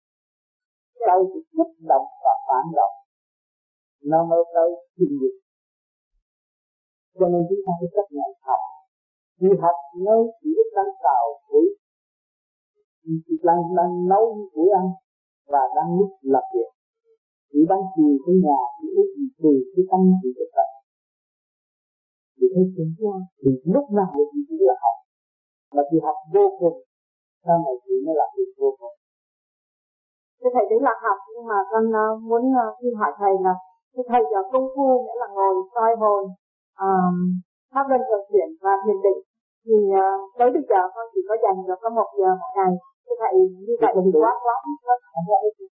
Sau thì kích động và phản động. Nó mới tới chuyên nghiệp. Cho nên chúng ta phải chấp nhận học. Khi học nơi chỉ đang xào củi, đang, đang nấu củi ăn và đang lúc làm việc. Chỉ đang chiều cái nhà, chỉ ước gì từ cái tâm chỉ thực tập. Chị thấy chưa? Thì lúc nào chị chỉ là học. Mà chị học vô cùng, sau này chị mới làm việc vô cùng. Thưa thầy, đấy là học, nhưng mà con uh, muốn uh, xin hỏi thầy là cái thầy giờ công phu nghĩa là ngồi soi hồn, uh, pháp luân thường chuyển và thiền định, thì uh, tới bây giờ con chỉ có dành được có một giờ một ngày. Thưa thầy, như vậy thì quá quá không có ích.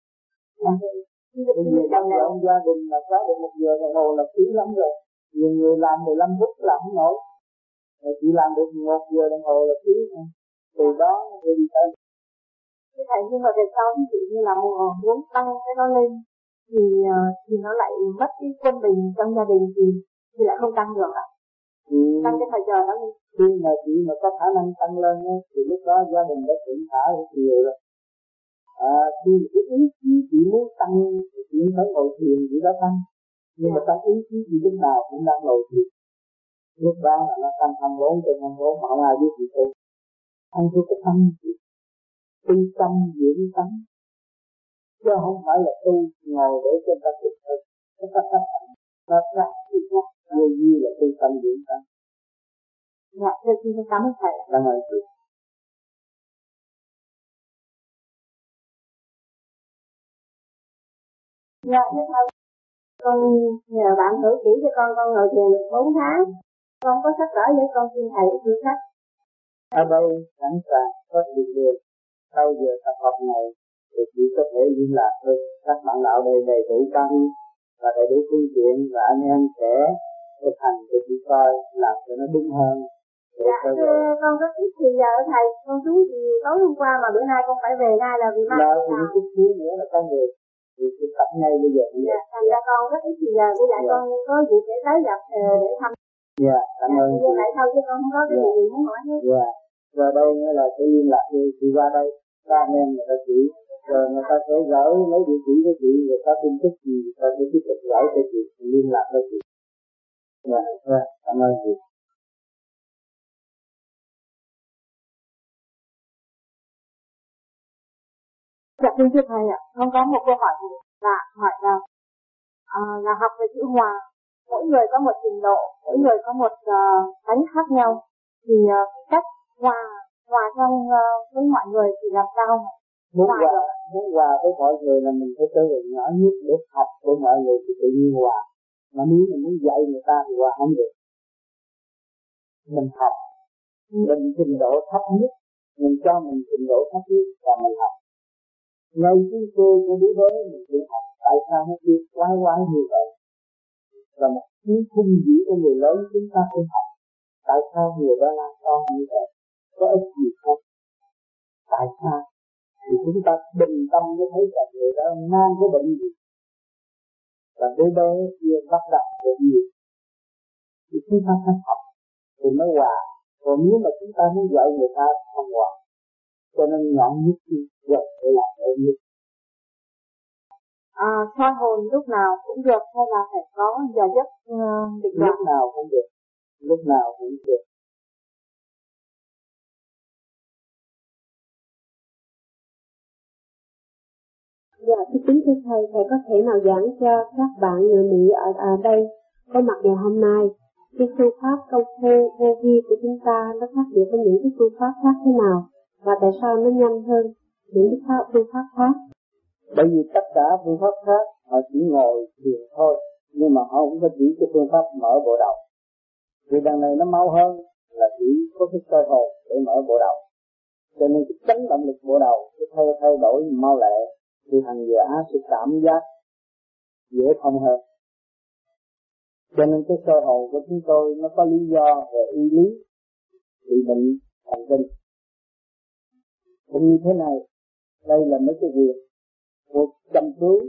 Bây giờ trong dọn gia đình mà có được một giờ đồng hồ là phí lắm rồi. Nhiều người làm mười lăm phút làm không nổi. Rồi chỉ làm được một giờ đồng hồ là phí. Từ đó rồi đi tới. Thưa thầy, nhưng mà về sau ví dụ như là muốn tăng cái nó lên thì thì nó lại mất cái quân bình trong gia đình, thì thì lại không tăng được ạ. Ừ. Tăng cái thời giờ đó lên. Khi mà chị mà có khả năng tăng lên thì lúc đó gia đình đã thịnh thả rất nhiều rồi. À, khi cái ý chí chị muốn tăng thì chị phải ngồi thiền chị đã tăng. Nhưng mà trong ý chí chị lúc nào cũng đang ngồi thiền. Lúc đó là nó tăng thăng vốn trên thăng vốn mà không ai biết gì tu. Ăn theo cái tâm chị. Tu tâm dưỡng tâm. Chứ không phải là tu ngồi để cho ta thực thực. Nó khác thì khác. Vô duy là tu tâm dưỡng tâm. Dạ, thưa xin cảm ơn thầy. Cảm ơn chị. Dạ, thưa thầy, con nhờ bạn thử chỉ cho con, con ngồi thiền được bốn tháng. Con có sách vở để con xin thầy thư sách. Ở đây sẵn sàng có điều điều. Sau giờ tập học này thì chỉ có thể liên lạc với các bạn đạo đây đầy đủ căn và đầy đủ phương tiện, và anh em sẽ thực hành để chỉ coi làm cho nó đúng hơn. Dạ, thưa con rất ít thì giờ thầy, con xuống thì tối hôm qua mà bữa nay con phải về ngay là vì mai. Là thì chút xíu nữa là con về. Thì tôi tập ngay bây giờ. Dạ, thành ra con rất ít thì giờ, với lại con có dịp để tới gặp để thăm. Dạ, cảm ơn chị. Như vậy thôi chứ con không có cái gì muốn hỏi hết. Dạ, rồi đây nữa là sẽ liên lạc với chị qua đây. Các anh em người ta chỉ, rồi người ta sẽ gửi mấy địa chỉ với chị, rồi có tin tức gì, người ta sẽ tiếp tục gửi cho chị, liên lạc với chị. Dạ, dạ, cảm ơn chị. Dạ thưa thưa thầy ạ, con có một câu hỏi là hỏi là à, là học về chữ hòa, mỗi người có một trình độ, mỗi người có một uh, tánh khác nhau, thì uh, cách hòa hòa trong uh, với mọi người thì làm sao mà muốn hòa muốn hòa với mọi người là mình phải trở về nhỏ nhất để học của mọi người thì tự nhiên hòa. Mà nếu mình muốn dạy người ta thì hòa không được. Mình học mình trình độ thấp nhất, mình cho mình trình độ thấp nhất và mình học. Ngay cái cơ của đứa bé mình tự học, tại sao nó biết quái quái như vậy? Là một cái khung dĩ của người lớn chúng ta phải học. Tại sao người đó làm con như vậy? Có ích gì không? Tại sao? Thì chúng ta bình tâm mới thấy rằng người đó mang cái bệnh gì. Và đứa bé kia bắt đặt được nhiều. Thì chúng ta phải học thì mới hòa. Còn nếu mà chúng ta muốn dạy người ta không hòa, cho nên nhọn nhất thì vật để làm ơn nhất. À, soi hồn lúc nào cũng được hay là phải có giờ giấc uh, định đoạn? Lúc nào cũng được, lúc nào cũng được. Dạ, thưa kính thưa thầy, thầy có thể nào giảng cho các bạn người Mỹ ở, ở đây có mặt ngày hôm nay cái phương pháp công phu vô vi của chúng ta nó khác biệt với những cái phương pháp khác thế nào và tại sao nó nhanh hơn những cái pháp, phương pháp khác? Bởi vì tất cả phương pháp khác họ chỉ ngồi thiền thôi, nhưng mà họ không có chỉ cái phương pháp mở bộ đầu. Vì đằng này nó mau hơn là chỉ có cái cơ hồn để mở bộ đầu. Cho nên cái chấn động lực bộ đầu cái thay thay đổi mau lẹ thì hành giả sẽ cảm giác dễ thông hơn. Cho nên cái cơ hồn của chúng tôi nó có lý do về y lý bị bệnh thần kinh. Cũng như thế này, đây là mấy cái việc của chăm cứu.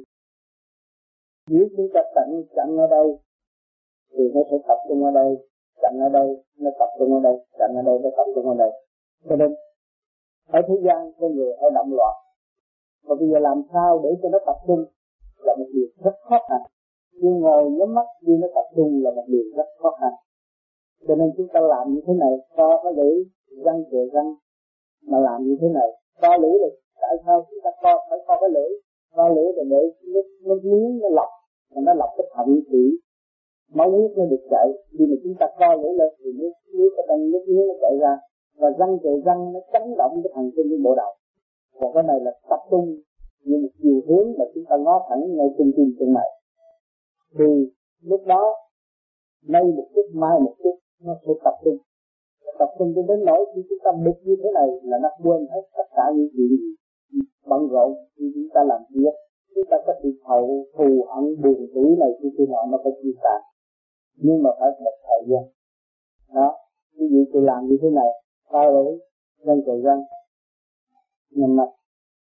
Nếu chúng ta chặn chặn ở đây thì nó sẽ tập trung ở đây, chặn ở đây nó tập trung ở đây, chặn ở đây nó tập trung ở đây. Cho nên ở thế gian con người hay động loạn, và bây giờ làm sao để cho nó tập trung là một điều rất khó khăn. Nhưng ngồi nhắm mắt khi nó tập trung là một điều rất khó khăn. Cho nên chúng ta làm như thế này, co cái lưỡi, răng kề răng mà làm như thế này, co lưỡi là tại sao chúng ta co phải co cái lưỡi, co lưỡi là để nước nó miếng nó lọc, mà nó lọc cái thận thủy, máu huyết nó được chạy. Khi mà chúng ta co lưỡi lên thì nước nước ở trong nước miếng nó chạy ra, và răng kề răng nó chấn động cái thần kinh trên bộ đầu. Còn cái này là tập trung như một chiều hướng là chúng ta ngó thẳng ngay trên tim trên này. Thì lúc đó nay một chút mai một chút nó sẽ tập trung, tập trung cho đến nỗi khi chúng ta bực như thế này là nó quên hết tất cả những chuyện gì bận rộn khi chúng ta làm việc. Chúng ta có sự hậu thù hận buồn tủi này khi kia nọ nó phải chia tàn, nhưng mà phải một thời gian. Đó, ví dụ tôi làm như thế này, coi lưỡi, răng kề răng, nhắm mắt.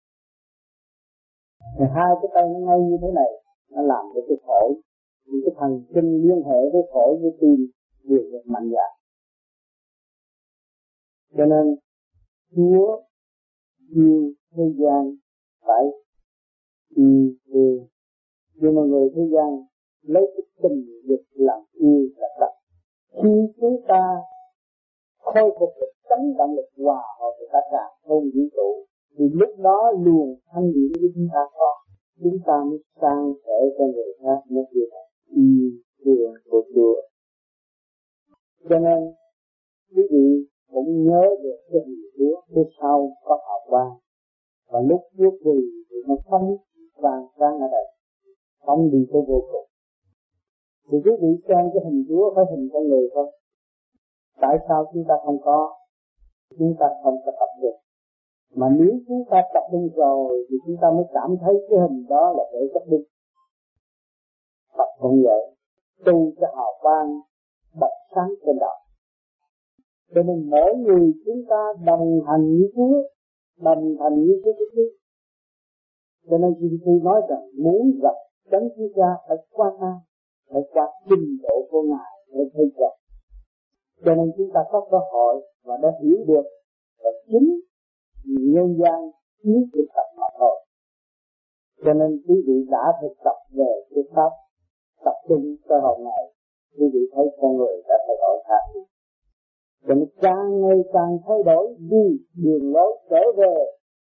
Thì hai cái tay nó ngay như thế này, nó làm cho cái phổi, những cái thần kinh liên hệ với phổi với tim đều được mạnh dạn. Cho nên Chúa yêu thế gian phải yêu thương, nhưng mà người thế gian lấy cái tình dục làm yêu là đắc. Khi chúng ta khôi phục được chấn động lực hòa hợp với tất cả không vũ trụ, thì lúc đó luồng thanh điển của chúng ta có, chúng ta mới sang sẻ cho người khác một việc yêu thương của Chúa. Cho nên quý vị cũng nhớ được cái hình Chúa phía sau có hào quang, và lúc Chúa cười thì nó phóng vàng sáng ở đây, phóng đi tới vô cùng. Thì quý vị xem cái hình Chúa phải hình con người không? Tại sao chúng ta không có? Chúng ta không có tập được. Mà nếu chúng ta tập trung rồi thì chúng ta mới cảm thấy cái hình đó là để tập trung. Tập cũng vậy, tu cho hào quang bật sáng trên đầu. Cho nên mỗi người chúng ta đồng hành với Chúa, đồng hành với Chúa Christ. Cho nên khi tôi nói rằng muốn gặp Đấng Chúa Cha phải qua ta, phải qua trình độ của Ngài để thấy rằng. Cho nên chúng ta có cơ hội và đã hiểu được, và chính nhân gian thiếu thực tập mà thôi. Cho nên quý vị đã thực tập về cái pháp tập trung cơ hội này, quý vị thấy con người đã thay đổi khác. Cho nên càng ngày càng thay đổi đi đường lối trở về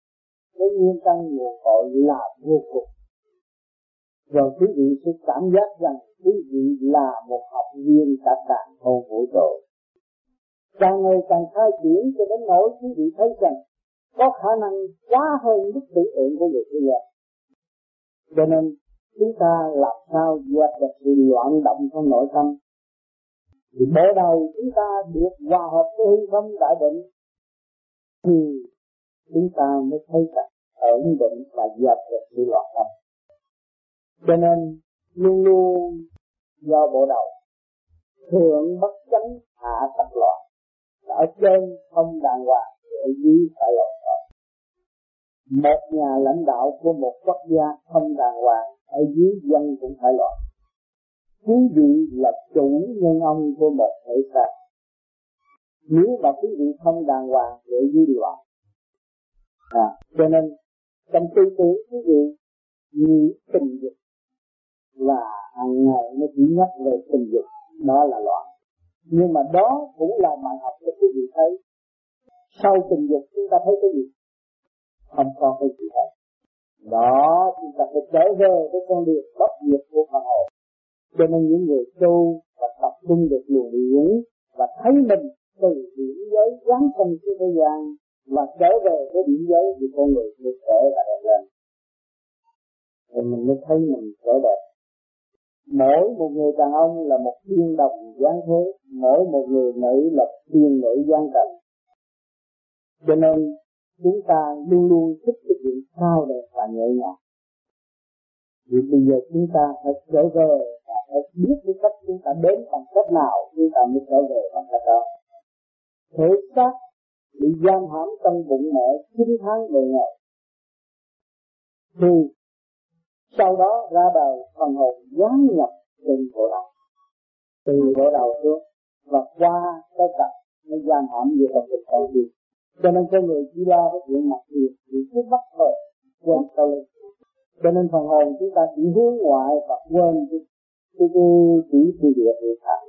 cái nguyên căn nguồn cội là vô cùng. Rồi quý vị sẽ cảm giác rằng quý vị là một học viên cả càng không vũ trụ. Càng ngày càng khai triển cho đến nỗi quý vị thấy rằng có khả năng quá hơn mức tưởng tượng của người thế gian. Cho nên chúng ta làm sao dẹp được sự loạn động trong nội tâm. Thì bộ đầu chúng ta được hòa hợp với hư không đại định thì chúng ta mới thấy rằng ổn định và dẹp được sự loạn động. Cho nên luôn luôn do bộ đầu thượng bất chánh hạ tập loạn, ở trên không đàng hoàng ở dưới phải loạn loạn. Một nhà lãnh đạo của một quốc gia không đàng hoàng ở dưới dân cũng phải loạn. Quý vị là chủ nhân ông của một thể xác. Nếu mà quý vị không đàng hoàng thì ở dưới loạn. À, cho nên trong tư tưởng quý vị như tình dục là hàng ngày nó chỉ nhắc về tình dục, đó là loạn. Nhưng mà đó cũng là bài học cho quý vị thấy. Sau tình dục chúng ta thấy cái gì? Không có cái gì hết. Đó, chúng ta phải trở về với con đường bất diệt của phần hồn. Cho nên những người tu và tập trung được luồng điển và thấy mình từ điển giới giáng sinh trên thế gian và trở về với điển giới thì con người được khỏe và đẹp lên. Thì mình mới thấy mình khỏe đẹp. Mỗi một người đàn ông là một thiên đồng giáng thế, mỗi một người nữ là thiên nữ giáng trần. Cho nên chúng ta luôn luôn thích cái chuyện cao đẹp và nhẹ nhàng. Vì bây giờ chúng ta phải trở về và phải biết cái cách chúng ta đến bằng cách nào chúng ta mới trở về bằng cách đó. Thể xác bị giam hãm trong bụng mẹ chín tháng mười ngày. Thì sau đó ra đời phần hồn giáng nhập trên bộ đầu, từ bộ đầu xuống và qua cái cặp nó giam hãm về trong cái con gì. Cho nên con người chỉ lo cái chuyện mặt việc thì cứ bắt thôi, quên sau lưng. Cho nên phần hồn chúng ta chỉ hướng ngoại và quên cái cái cái chỉ thị địa hiện tại.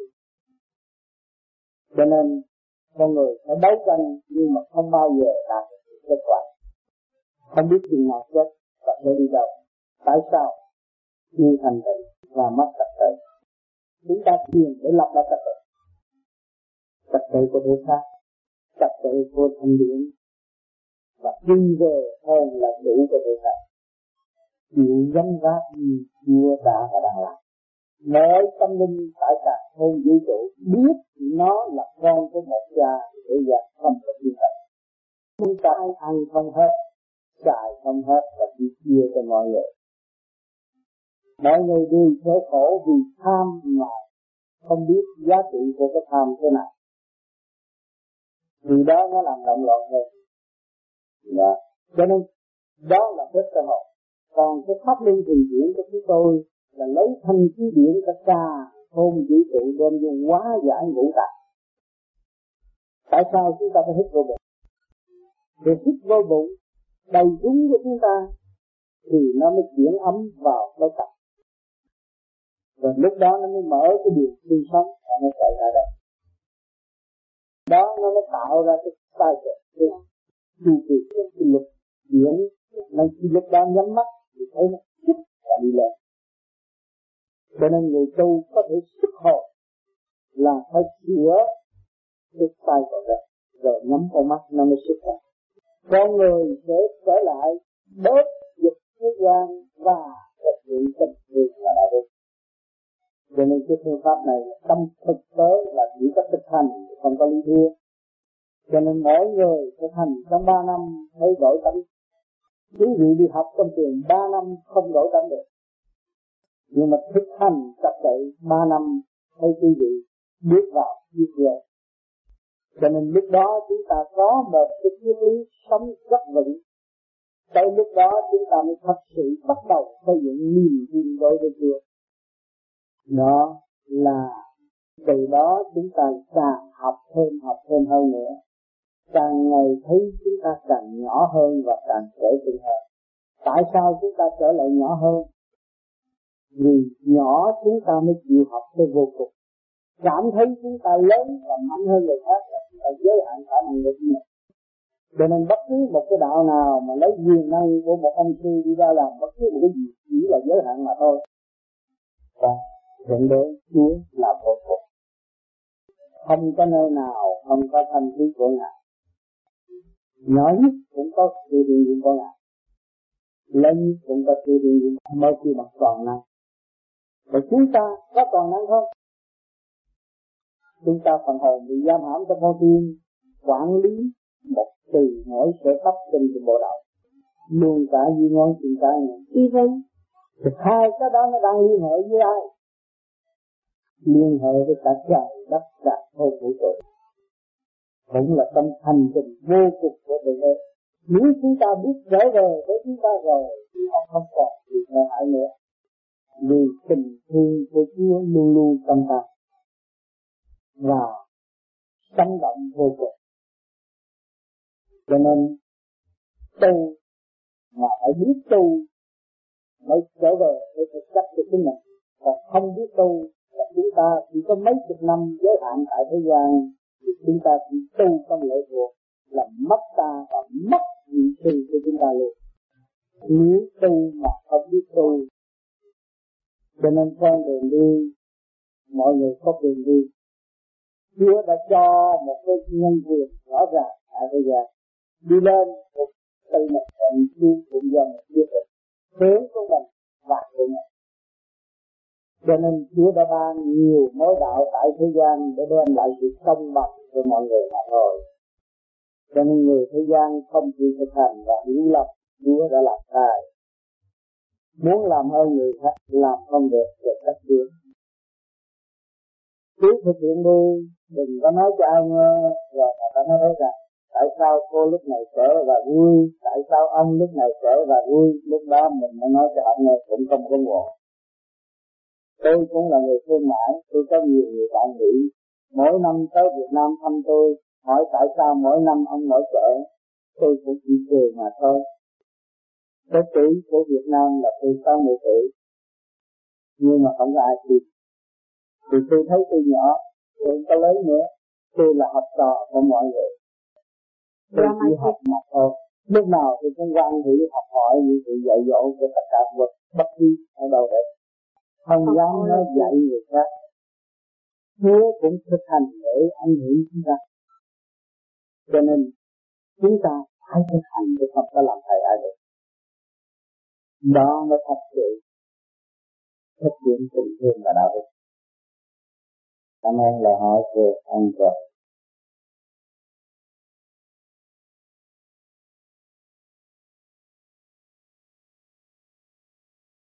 Cho nên con người phải đấu tranh nhưng mà không bao giờ đạt được kết quả. Không biết chừng nào chết và sẽ đi đâu. Tại sao? Yêu thành tựu và mất trật tự. Chúng ta thiền để lập lại trật tự. Trật tự của thể xác, trật tự của thanh điển và đi về hồn là chủ của thể xác. Chịu gánh vác như Chúa đã và đang làm. Mỗi tâm linh tại cả hôn vũ trụ biết nó là con của một cha để dạy không có thiên thần. Chúng ta ăn không hết, xài không hết và chỉ chia cho mọi người. Mọi người đều sẽ khổ vì tham mà không biết giá trị của cái tham thế nào. Vì đó nó làm động loạn hơn. Dạ. Cho nên đó là hết cơ hội. Còn cái pháp luân thường chuyển của chúng tôi là lấy thanh khí điển cả cả hôn vũ trụ đem vô hóa giải ngũ tạng. Tại sao chúng ta phải hít vô bụng? Để hít vô bụng đầy đúng của chúng ta thì nó mới chuyển ấm vào cái tập. Rồi lúc đó nó mới mở cái đường xương sống và nó chạy ra đây. Đó nó mới tạo ra cái sai lệch, cái chu kỳ, cái lực chuyển. Nên khi lúc đó nhắm mắt thì thấy nó xích và đi lên. Cho nên người tu có thể xuất hồn là phải sửa cái sai lệch đó, rồi nhắm con mắt nó mới xuất ra. Con người sẽ trở lại bớt dục thế gian và thực hiện tình thương và đạo đức. Cho nên cái phương pháp này trong thực tế là chỉ có thực hành, không có lý thuyết. Cho nên mỗi người thực hành trong ba năm thấy đổi tánh. Quý vị đi học trong trường ba năm không đổi tánh được. Nhưng mà thực hành trật tự ba năm thấy quý vị bước vào biết rồi. Cho nên lúc đó chúng ta có một cái triết lý sống rất vững. Tới lúc đó chúng ta mới thật sự bắt đầu xây dựng niềm tin đối với Chúa. Đó là từ đó chúng ta càng học thêm, học thêm hơn nữa. Càng ngày thấy chúng ta càng nhỏ hơn và càng trẻ trung hơn. Tại sao chúng ta trở lại nhỏ hơn? Vì nhỏ chúng ta mới chịu học tới vô cùng. Cảm thấy chúng ta lớn và mạnh hơn người khác là chúng ta giới hạn khả năng của chúng mình. Cho nên bất cứ một cái đạo nào mà lấy quyền năng của một ông sư đi ra làm bất cứ một cái gì chỉ là giới hạn mà thôi. Và thượng đế Chúa là vô cùng, không có nơi nào không có thanh khí của Ngài. Nhỏ nhất cũng có sự hiện diện của Ngài, lớn nhất cũng có sự hiện diện mới khi bằng toàn năng. Và chúng ta có toàn năng không? Chúng ta phần hồn bị giam hãm trong con tim, quản lý một từ mỗi sẽ phát sinh từ bộ đầu, luôn cả duy ngón chân cái này. Even Thì hai cái đó nó đang liên hệ với ai? Liên hệ với cả trời đất cả vô vũ trụ, cũng là tâm hành trình vô cùng của Thượng Đế. Nếu chúng ta biết trở về với chúng ta rồi thì họ không còn gì sợ hãi nữa, vì tình thương của Chúa luôn luôn trong ta và sống động vô cùng. Cho nên tu mà phải biết tu mới trở về với thực chất của chính mình, còn không biết tu là chúng ta chỉ có mấy chục năm giới hạn tại thế gian thì chúng ta chỉ tu trong lệ thuộc là mất ta và mất vị trí của chúng ta luôn. Nếu tu mà không biết tu, cho nên con đường đi mọi người có đường đi. Chúa đã cho một cái nhân quyền rõ ràng tại thế gian, đi lên một từ một trận Chúa cũng do một quyết định hướng của mình và của mình. Cho nên Chúa đã ban nhiều mối đạo tại thế gian để đem lại sự công bằng cho mọi người mà thôi. Cho nên người thế gian không chịu thực hành và hiểu lầm Chúa đã làm sai. Muốn làm hơn người khác làm không được được cách Chúa. Cứ thực hiện đi, đừng có nói cho ai nghe rồi mà ta nói thấy rằng tại sao cô lúc này sợ và vui, tại sao ông lúc này sợ và vui, lúc đó mình mới nói cho họ nghe cũng không có ngộ. Tôi cũng là người thương mại, tôi có nhiều người bạn Mỹ, mỗi năm tới Việt Nam thăm tôi, hỏi tại sao mỗi năm ông mở chợ, tôi cũng chỉ cười mà thôi. Cái tuổi của Việt Nam là tôi sáu mươi tuổi, nhưng mà không có ai tin. Thì tôi thấy tôi nhỏ, tôi không có lớn nữa, tôi là học trò của mọi người. Tôi chỉ học mà thôi. Lúc nào tôi cũng quan hỷ học hỏi những sự dạy dỗ của tất cả vật bất kỳ ở đâu đấy. Không dám nói dạy người khác. Chúa cũng thực hành để ảnh hưởng chúng ta. Cho nên chúng ta phải thực hành để không có làm thầy ai được. Đó mới thật sự thực hiện tình thương và đạo đức. Cảm ơn lời hỏi của ông Trần.